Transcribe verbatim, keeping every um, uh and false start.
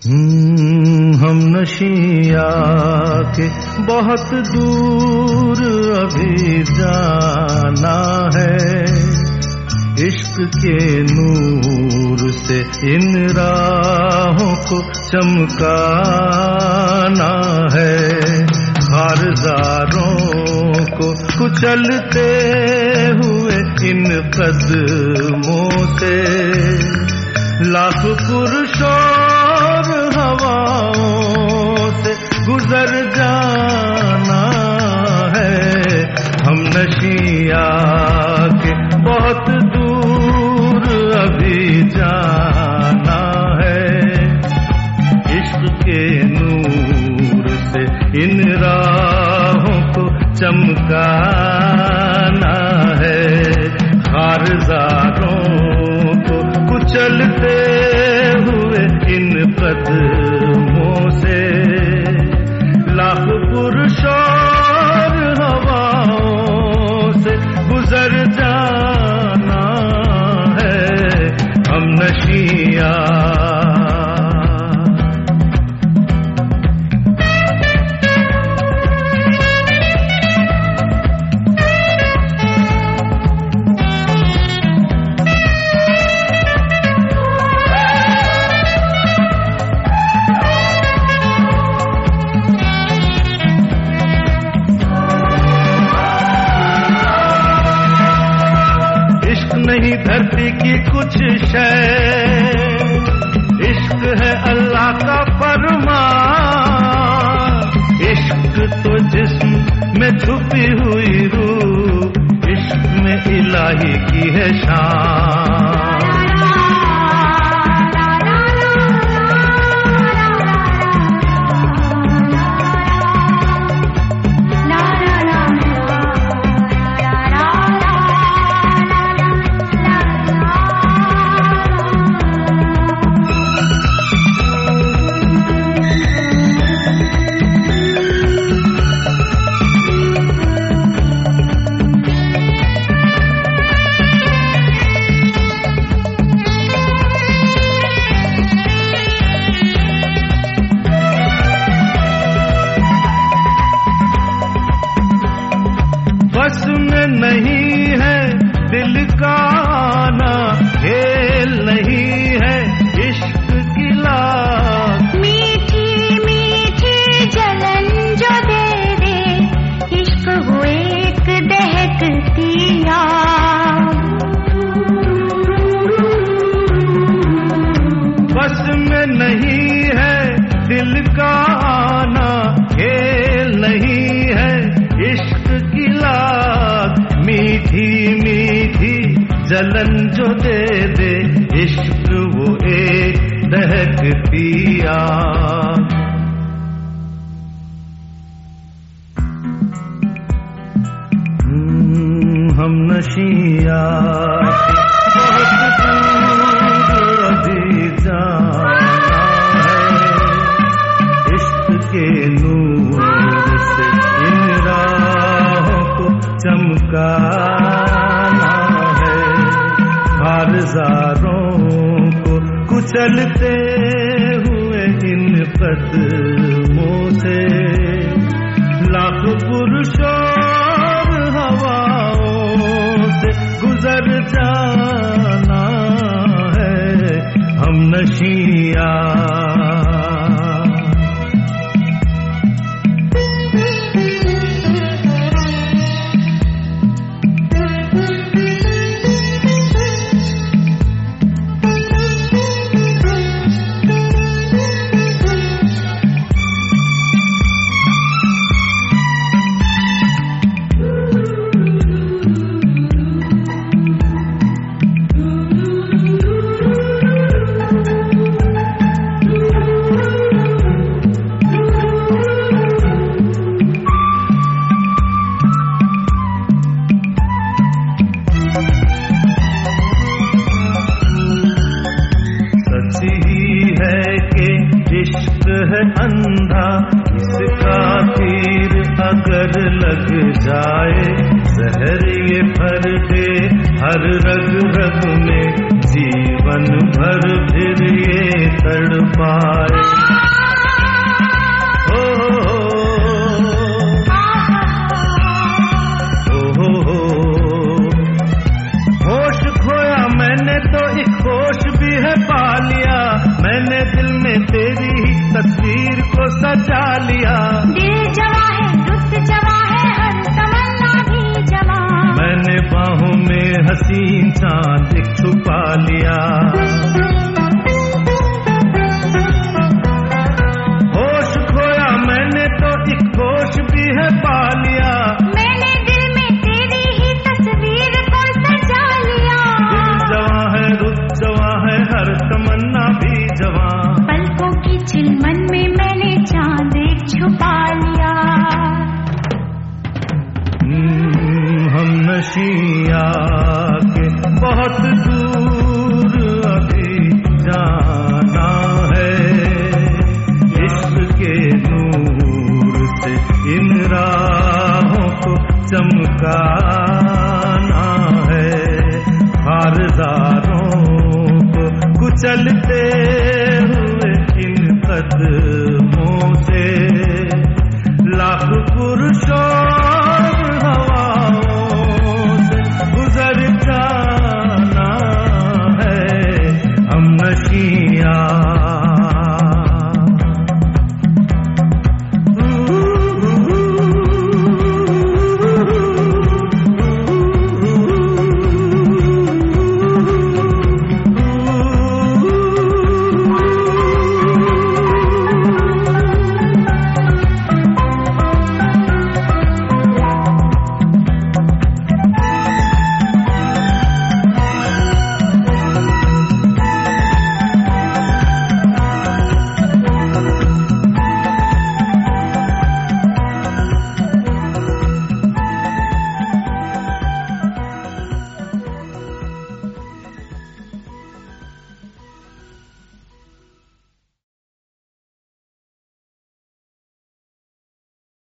हम नशिया के बहुत दूर अभी जाना है, इश्क के नूर से इन राहों को चमकाना है। खारज़ारों को कुचलते हुए इन कदमों से लाख पुरशोर हवाओं से गुजर जाना है। हम नशिया के बहुत दूर अभी जाना है, इश्क के नूर से इन राहों को चमकाना है। खारज़ारों को कुचलते हुए इन कदमों से लाख पुरशोर हवाओं से गुजर जाना है। हम नशिया नहीं धरती की कुछ शय, इश्क है अल्लाह का फरमान। इश्क तो जिस्म में छुपी हुई रूह, इश्क में इलाही की है शान। बस में नहीं है दिल का आना, खेल नहीं है इश्क की लाग। मीठी मीठी जलन जो दे दे, इश्क वो एक दहकती आग। बस में नहीं है दिल का आना, खेल नहीं है इश्क की लाग। मीठी मीठी जलन जो दे दे, इश्क वो एक दहकती आग। हम नशिया बहुत दूर अभी जाना है, इश्क के नूर से इन राहों को चमकाना है। खारज़ारों को कुचलते हुए इन कदमों से लाख पुरशोर हवाओं से गुजर जाना है। हम नशिया है अंधा, इसका तीर अगर लग जाए, जहर ये भर दे हर रग रग में जीवन मन भर फिर ये तड़पाए। ओ हो हो होश खोया मैंने तो एक होश भी है पा लिया, मैंने दिल में तेरी ही तस्वीर को सजा लिया। दिल जवा है रुत जवा है हर तमन्ना भी जवा, मैंने बाहों में हसीन चांद छुपा लिया। होश खोया मैंने तो एक होश भी है पा लिया, मैंने दिल में तेरी ही तस्वीर को सजा लिया। दिल जवां है रुत जवां है हर तमन्ना भी जवां, पलकों की चिलमन में मैंने चांद एक छुपा लिया। हम नशिया के बहुत दूर अभी जाना है, इश्क के नूर से इन राहों को चमकाना है, हारदारों को कुचलते